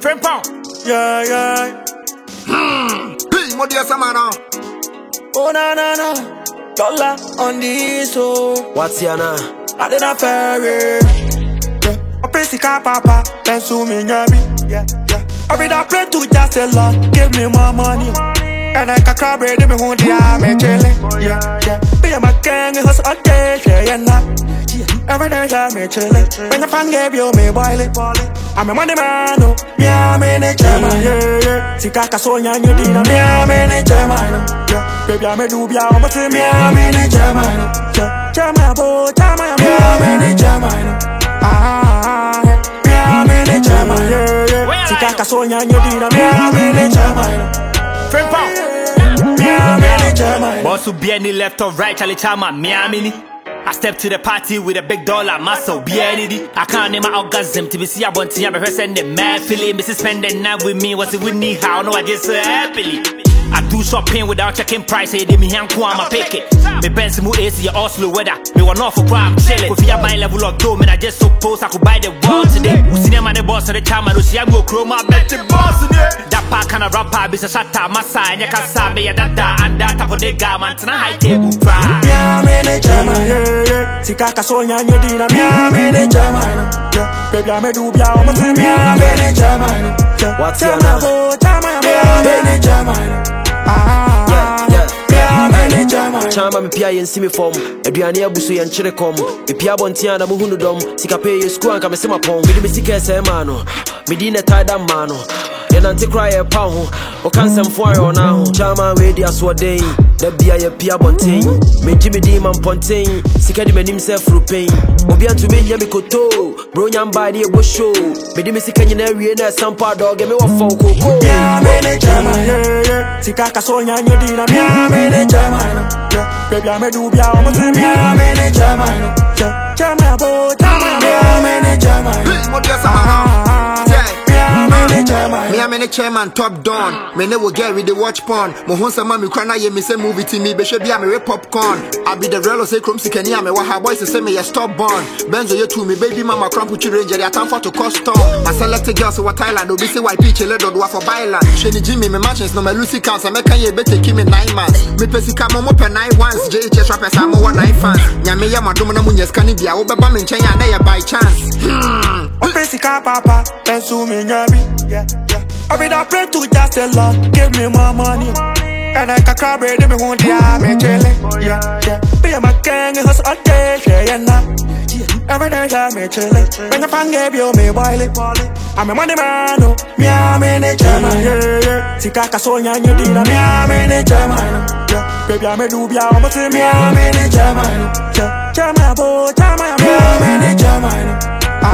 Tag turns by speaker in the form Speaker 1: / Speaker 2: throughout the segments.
Speaker 1: Friend pound.
Speaker 2: Yeah.
Speaker 3: Hey, what do you say, man?
Speaker 2: Oh, na. Dollar on this, oh.
Speaker 4: What's your name?
Speaker 2: I did a ferry. Yeah. I press the car, papa. Pencil me, yeah. I read a play to just a lot. Give me more money. And I can crab ready me home, yeah, me chillin'. Yeah. Be a gang, hustle a day, yeah. Every day, yeah, me chillin'. When the fan gave you me boil it. I'm a money man, oh. Yeah, me ne chairman, yeah. Si kaka sonya you dina, yeah, me ne chairman, yeah. Baby, I'm a dubia, but me, yeah, me ne chairman, yeah. Chairman, bo, chairman, yeah, me ne chairman, yeah, me ne chairman, yeah. Si kaka sonya you dina, yeah, me ne chairman,
Speaker 1: Friend pound.
Speaker 2: yeah, me ne chairman.
Speaker 1: Boss who be any left or right, Charlie Chama, Miami. I step to the party with a big dollar muscle, BND. I can't name my orgasm to be see I want to have a person the mad feeling. Mrs. Spending night with me, what's it with me? How no, I just happily. I do shopping without checking price, hey, me hand I'ma pick it. Me Benz mu AC, your Oslo weather. Me want off for crime, chillin'. If you buy level of dough, man, I just suppose I could buy the world today. We see them and the boss of the time, I don't see I go chroma, bet the boss today. That part kind of rapper, be a shut up, my sign, you can say me, and that type of the garment, and a high table pride.
Speaker 2: Yeah, me ne chairman, yeah. Si kaka sonya you dina, yeah, me ne chairman, yeah. Baby, I'm a dubia, but me, yeah, me ne chairman, yeah.
Speaker 4: What's your name?
Speaker 2: Yeah, me ne chairman.
Speaker 4: Chama me pia yensi me fom aduane abuso ye nkyere kom me pia bontia na mo hunu dom sika pay ye school anka me sema pon me de me sika ese ma no me di na tada ma no ye nante cry e pa ho o kansem fo ayo na ho chama we di aso den da bia ye pia bontin me ji me di man pontin sika di manim se frupain obi antu me nya me koto bro nya mba di e bo show me di me sika nyina wie na sampa dog me wo fo koko
Speaker 2: yeah me ne chama yeah sika ka so nya you di na me ne chama yeah baby I'm a dubia but me me ne chama yeah chama bo chama me ne chama
Speaker 3: What do you say, man? Me, I'm in a chairman, top down. Me never get with the watch porn. My home sama me cry na ye me say movie to me. Be should be a me popcorn. I be the real say crumbs can ya me what her boys say me ya stop born. Benzo you to me baby mama cramp with ranger. Ya time for to custom. My selected girls so what Thailand. Obi say white peach le do for Bailand. Sheni Jimmy me matches no me Lucy counts. I make ye better keep me 9 months. Me pesika mo pe 9 once. JHS rappers am 1 9 fans. Nyame ya madom na munyes kan bia. Obeba me nchen ya na ye by chance.
Speaker 2: Pesika papa, pencil me yeah. I read a pray to just a lot, give me more money. And I can crab ready me home, yeah, me chillin'. Yeah. Be a gang, hustle a day, yeah. Every day, yeah, me chillin'. When the fan gave you me boil it. I'm a money man, oh. Yeah, me ne chairman, yeah. Si kaka sonya you dina, yeah, me ne chairman, yeah. Baby, I'm a dubia, but me, yeah, me ne chairman, yeah. Chairman, bo, chairman, yeah, me ne chairman.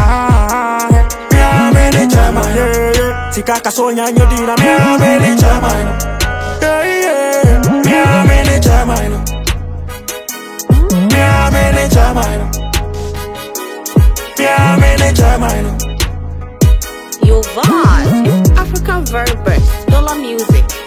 Speaker 2: Yeah. Si kaka sonya you dina, yeah, me ne chairman. Yeah. Yeah, me ne chairman. Yeah, me ne chairman. Yeah, me ne chairman.
Speaker 5: Your vibe, African very best, dollar music.